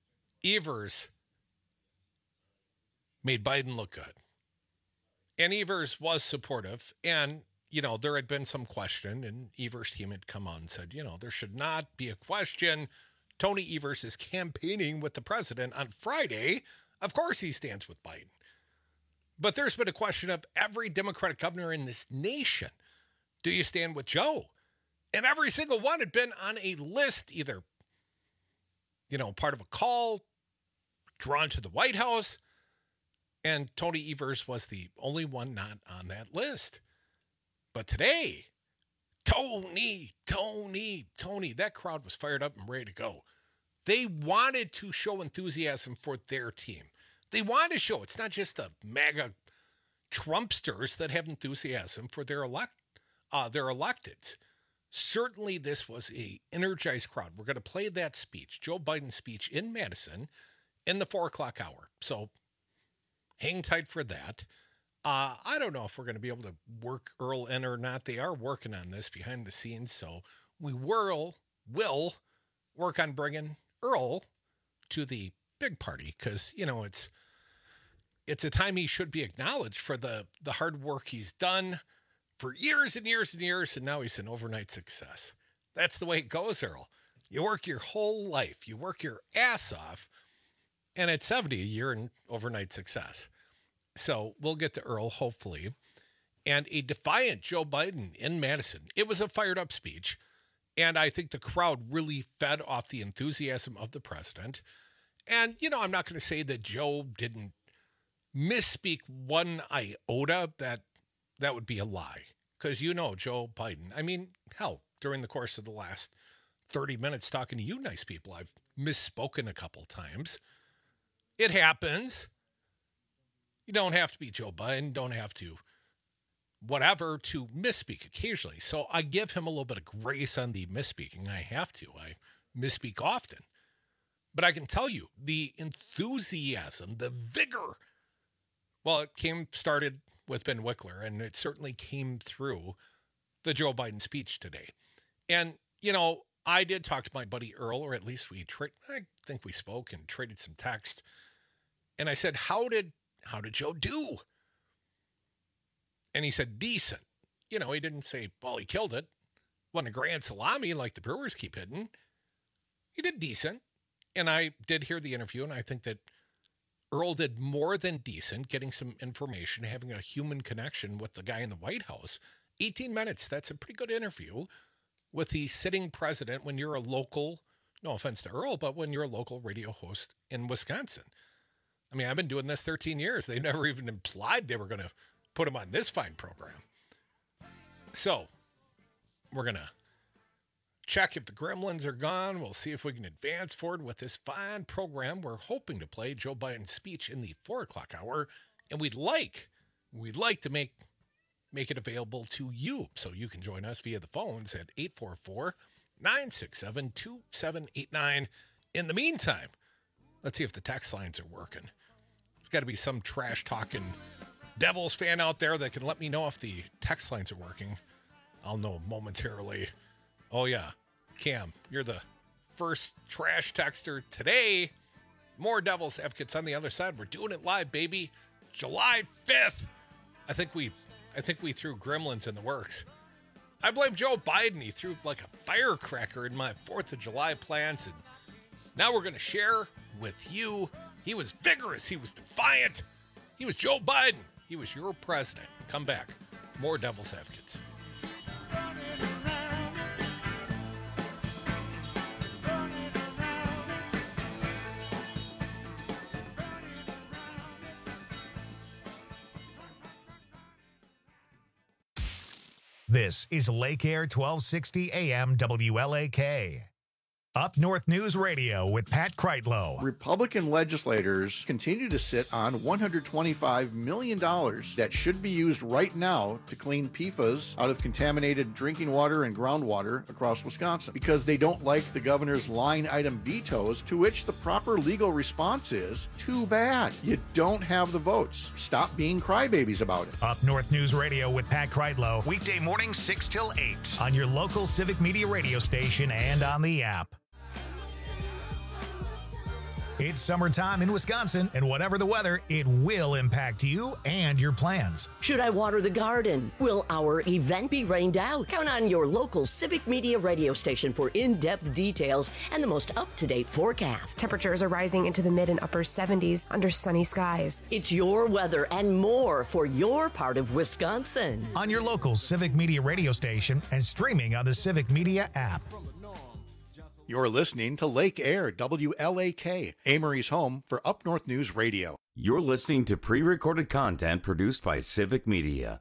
made Biden look good. And Evers was supportive. And, there had been some question, and Evers' team had come on and said, there should not be a question. Tony Evers is campaigning with the president on Friday. Of course he stands with Biden. But there's been a question of every Democratic governor in this nation. Do you stand with Joe? And every single one had been on a list, either, part of a call, drawn to the White House, and Tony Evers was the only one not on that list. But today, Tony, that crowd was fired up and ready to go. They wanted to show enthusiasm for their team. They want to show it's not just the MAGA Trumpsters that have enthusiasm for their electeds. Certainly, this was a energized crowd. We're going to play that speech, Joe Biden's speech in Madison, in the 4 o'clock hour. So hang tight for that. I don't know if we're going to be able to work Earl in or not. They are working on this behind the scenes, so we will work on bringing Earl to the big party because, it's a time he should be acknowledged for the hard work he's done for years and years and years, and now he's an overnight success. That's the way it goes, Earl. You work your whole life. You work your ass off, and at 70, you're an overnight success. So we'll get to Earl, hopefully. And a defiant Joe Biden in Madison. It was a fired-up speech, and I think the crowd really fed off the enthusiasm of the president. And, I'm not going to say that Joe didn't misspeak one iota. That would be a lie. Because Joe Biden, during the course of the last 30 minutes talking to you nice people, I've misspoken a couple times. It happens. You don't have to be Joe Biden, don't have to whatever to misspeak occasionally. So I give him a little bit of grace on the misspeaking. I have to. I misspeak often. But I can tell you, the enthusiasm, the vigor, it started with Ben Wickler, and it certainly came through the Joe Biden speech today. And, I did talk to my buddy Earl, or at least I think we spoke and traded some text. And I said, how did Joe do? And he said, decent. He didn't say, he killed it. Wasn't a grand salami like the Brewers keep hitting. He did decent. And I did hear the interview, and I think that Earl did more than decent, getting some information, having a human connection with the guy in the White House. 18 minutes, that's a pretty good interview with the sitting president when you're a local, no offense to Earl, but when you're a local radio host in Wisconsin. I've been doing this 13 years. They never even implied they were going to put him on this fine program. So we're going to check if the gremlins are gone. We'll see if we can advance forward with this fine program. We're hoping to play Joe Biden's speech in the 4 o'clock hour, and we'd like to make it available to you, so you can join us via the phones at 844-967-2789. In the meantime, let's see if the text lines are working. There's got to be some trash-talking Devils fan out there that can let me know if the text lines are working. I'll know momentarily. Oh, yeah. Cam, you're the first trash texter today. More Devils advocates on the other side. We're doing it live, baby. July 5th. I think we threw gremlins in the works. I blame Joe Biden. He threw like a firecracker in my 4th of July plans, and now we're going to share with you. He was vigorous. He was defiant. He was Joe Biden. He was your president. Come back. More Devils advocates. This is Lake Air 1260 AM WLAK. Up North News Radio with Pat Kreitlow. Republican legislators continue to sit on $125 million that should be used right now to clean PFAS out of contaminated drinking water and groundwater across Wisconsin because they don't like the governor's line item vetoes, to which the proper legal response is, too bad. You don't have the votes. Stop being crybabies about it. Up North News Radio with Pat Kreitlow. Weekday mornings 6 till 8 on your local Civic Media radio station and on the app. It's summertime in Wisconsin, and whatever the weather, it will impact you and your plans. Should I water the garden? Will our event be rained out? Count on your local Civic Media radio station for in-depth details and the most up-to-date forecast. Temperatures are rising into the mid and upper 70s under sunny skies. It's your weather and more for your part of Wisconsin. On your local Civic Media radio station and streaming on the Civic Media app. You're listening to Lake Air, WLAK, Amory's home for Up North News Radio. You're listening to pre-recorded content produced by Civic Media.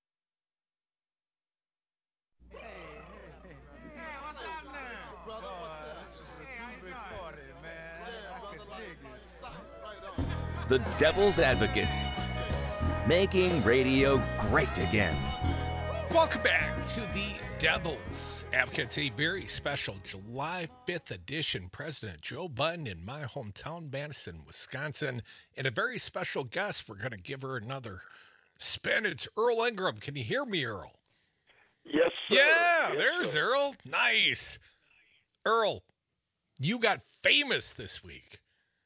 The Devil's Advocates, making radio great again. Welcome back to the Devil's Advocates, a very special July 5th edition. President Joe Biden in my hometown, Madison, Wisconsin, and a very special guest. We're going to give her another spin. It's Earl Ingram. Can you hear me, Earl? Yes, sir. Yeah, Yes, there's sir. Earl. Nice. Earl, you got famous this week.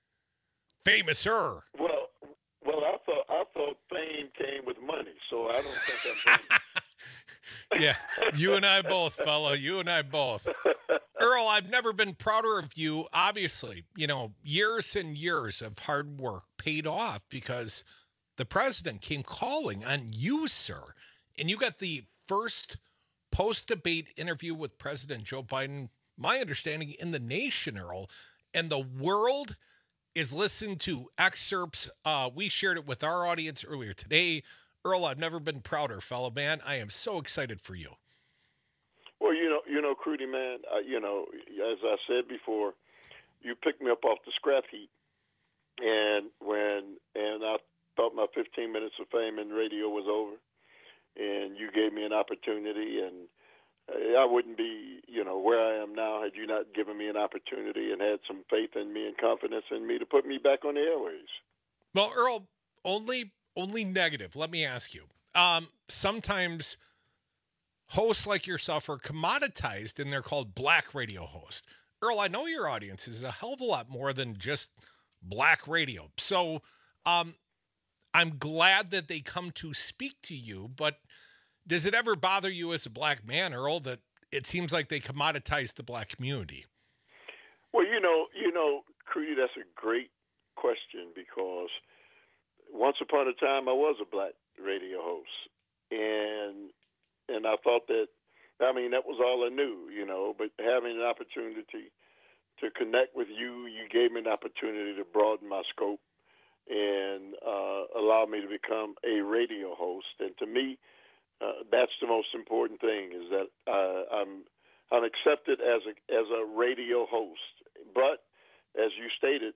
Famouser. Well, I thought fame came with money, so I don't think I'm famous. Yeah, you and I both, fella. You and I both. Earl, I've never been prouder of you. Obviously, years and years of hard work paid off because the president came calling on you, sir. And you got the first post-debate interview with President Joe Biden, my understanding, in the nation, Earl. And the world is listening to excerpts. We shared it with our audience earlier today. Earl, I've never been prouder, fellow man. I am so excited for you. Well, Crudy, man, as I said before, you picked me up off the scrap heap. And I thought my 15 minutes of fame in radio was over, and you gave me an opportunity, and I wouldn't be, where I am now had you not given me an opportunity and had some faith in me and confidence in me to put me back on the airways. Well, Earl, only negative. Let me ask you. Sometimes hosts like yourself are commoditized, and they're called black radio hosts. Earl, I know your audience is a hell of a lot more than just black radio. So I'm glad that they come to speak to you, but does it ever bother you as a black man, Earl, that it seems like they commoditize the black community? Well, Crudy, that's a great question because once upon a time I was a black radio host, and I thought that was all I knew, but having an opportunity to connect with you gave me an opportunity to broaden my scope and allow me to become a radio host. And to me, that's the most important thing, is that I'm accepted as a radio host. But as you stated,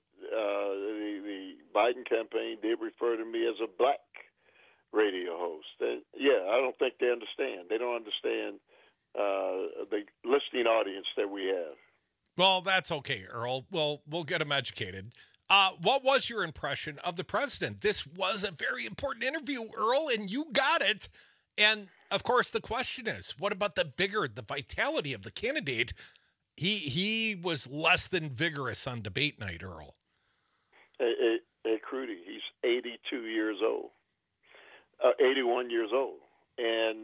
the Biden campaign did refer to me as a black radio host. And I don't think they understand. They don't understand the listening audience that we have. Well, that's okay, Earl. Well, we'll get them educated. What was your impression of the president? This was a very important interview, Earl, and you got it. And, of course, the question is, what about the vigor, the vitality of the candidate? He was less than vigorous on debate night, Earl. Hey, Crudy, he's 82 years old, 81 years old. And,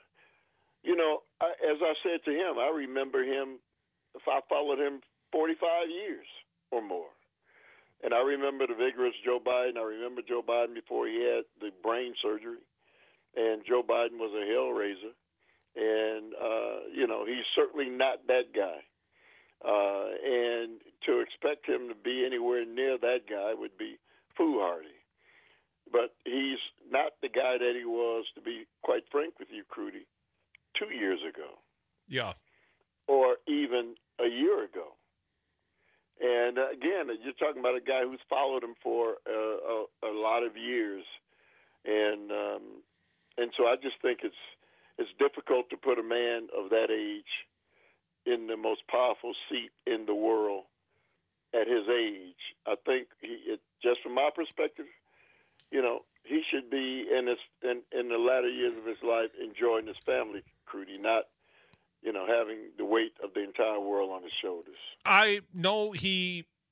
as I said to him, I remember him, if I followed him 45 years or more. And I remember the vigorous Joe Biden. I remember Joe Biden before he had the brain surgery. And Joe Biden was a hellraiser. And, he's certainly not that guy. And to expect him to be anywhere near that guy would be foolhardy. But he's not the guy that he was, to be quite frank with you, Crudy, 2 years ago. Yeah. Or even a year ago. And, again, you're talking about a guy who's followed him for a lot of years. And so I just think it's difficult to put a man of that age in the most powerful seat in the world at his age. I think just from my perspective, he should be in the latter years of his life enjoying his family, Crudy, not having the weight of the entire world on his shoulders. I know he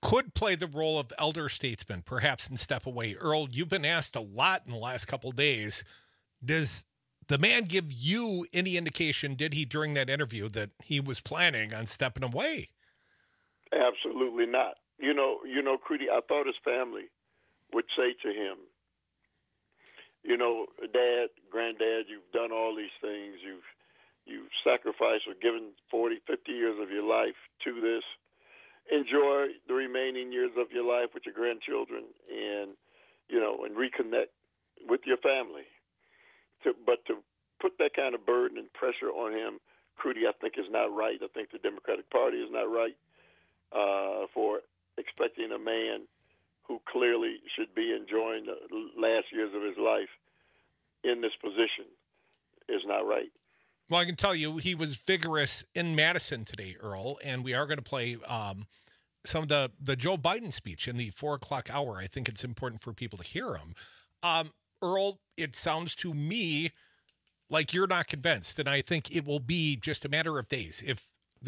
could play the role of elder statesman, perhaps, and step away. Earl, you've been asked a lot in the last couple of days. Does the man give you any indication, did he, during that interview, that he was planning on stepping away? Absolutely not. You know, Crudy, I thought his family would say to him, you know, Dad, Granddad, you've done all these things. You've sacrificed or given 40, 50 years of your life to this. Enjoy the remaining years of your life with your grandchildren and, you know, and reconnect with your family. But to put that kind of burden and pressure on him, Crudy, I think is not right. I think the Democratic Party is not right for expecting a man who clearly should be enjoying the last years of his life in this position is not right. Well, I can tell you he was vigorous in Madison today, Earl, and we are going to play some of the Joe Biden speech in the 4 o'clock hour. I think it's important for people to hear him. Earl, it sounds to me like you're not convinced, and I think it will be just a matter of days. If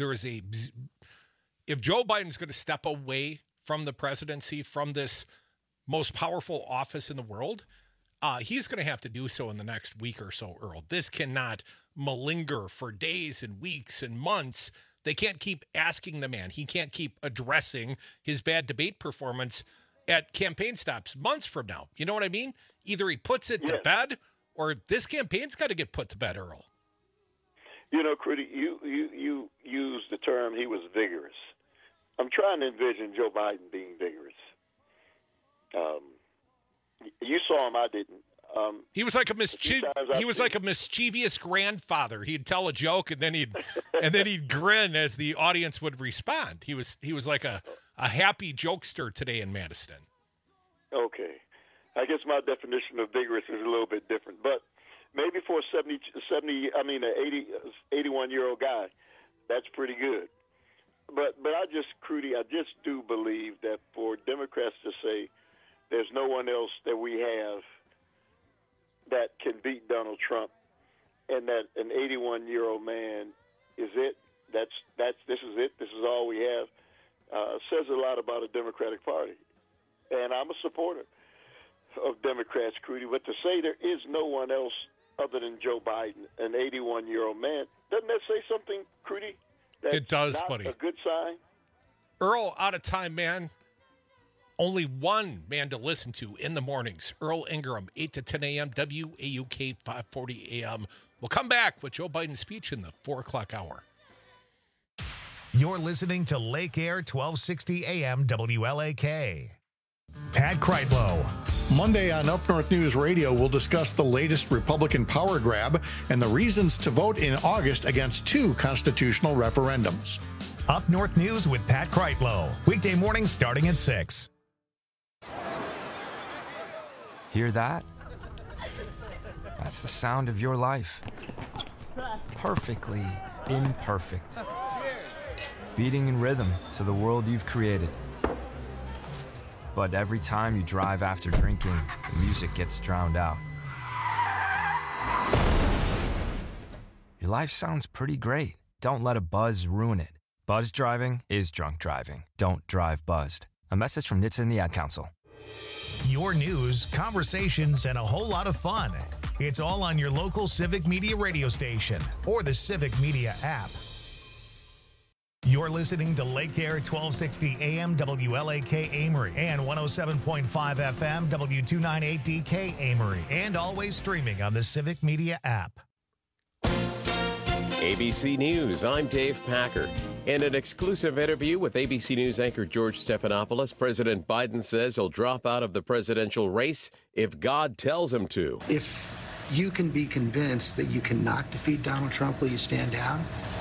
Joe Biden's going to step away from the presidency, from this most powerful office in the world, he's going to have to do so in the next week or so, Earl. This cannot malinger for days and weeks and months. They can't keep asking the man. He can't keep addressing his bad debate performance at campaign stops months from now. You know what I mean? Either he puts it to bed or this campaign's got to get put to bed, Earl. You know, Crudy, you used the term he was vigorous. I'm trying to envision Joe Biden being vigorous. You saw him, I didn't. He was like a mischievous grandfather. He'd tell a joke and then he'd grin as the audience would respond. He was like a happy jokester today in Madison. Okay. I guess my definition of vigorous is a little bit different, but maybe for an 81-year-old guy, that's pretty good. But Crudy, I just do believe that for Democrats to say there's no one else that we have that can beat Donald Trump, and that an 81-year-old man is it. This is it. This is all we have. Says a lot about a Democratic Party, and I'm a supporter of Democrats, Crudy. But to say there is no one else other than Joe Biden, an 81-year-old man, doesn't that say something, Crudy? It does, not buddy. A good sign. Earl, out of time, man. Only one man to listen to in the mornings. Earl Ingram, 8 to 10 a.m., WAUK 540 a.m. We'll come back with Joe Biden's speech in the 4 o'clock hour. You're listening to Lake Air 1260 AM WLAK. Pat Kreitlow. Monday on Up North News Radio, we'll discuss the latest Republican power grab and the reasons to vote in August against 2 constitutional referendums. Up North News with Pat Kreitlow. Weekday mornings starting at 6. Hear that? That's the sound of your life. Perfectly imperfect. Beating in rhythm to the world you've created. But every time you drive after drinking, the music gets drowned out. Your life sounds pretty great. Don't let a buzz ruin it. Buzz driving is drunk driving. Don't drive buzzed. A message from NHTSA and the Ad Council. Your news, conversations, and a whole lot of fun. It's all on your local Civic Media radio station or the Civic Media app. You're listening to Lake Air 1260 AM WLAK Amory and 107.5 FM W298DK Amory, and always streaming on the Civic Media app. ABC News, I'm Dave Packer. In an exclusive interview with ABC News anchor George Stephanopoulos, President Biden says he'll drop out of the presidential race if God tells him to. If you can be convinced that you cannot defeat Donald Trump, will you stand down?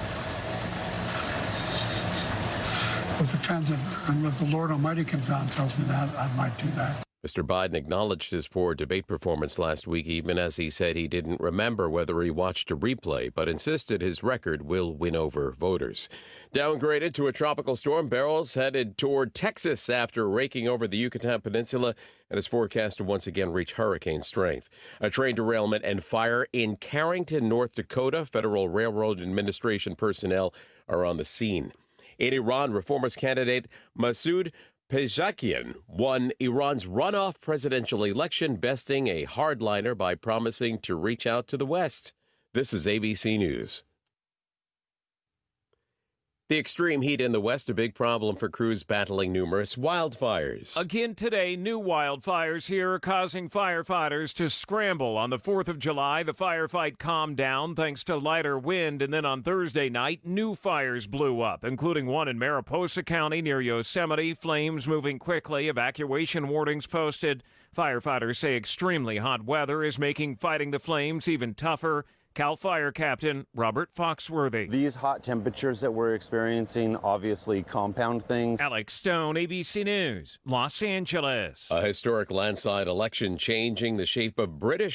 It depends if the Lord Almighty comes out and tells me that, I might do that. Mr. Biden acknowledged his poor debate performance last week, even as he said he didn't remember whether he watched a replay, but insisted his record will win over voters. Downgraded to a tropical storm, Beryl's headed toward Texas after raking over the Yucatan Peninsula and is forecast to once again reach hurricane strength. A train derailment and fire in Carrington, North Dakota. Federal Railroad Administration personnel are on the scene. In Iran, reformist candidate Masoud Pezeshkian won Iran's runoff presidential election, besting a hardliner by promising to reach out to the West. This is ABC News. The extreme heat in the West, a big problem for crews battling numerous wildfires. Again today, new wildfires here are causing firefighters to scramble. On the 4th of July, the firefight calmed down thanks to lighter wind, and then on Thursday night, new fires blew up, including one in Mariposa County near Yosemite. Flames moving quickly, evacuation warnings posted. Firefighters say extremely hot weather is making fighting the flames even tougher. CAL FIRE Captain Robert Foxworthy. These hot temperatures that we're experiencing obviously compound things. Alex Stone, ABC News, Los Angeles. A historic landslide election changing the shape of British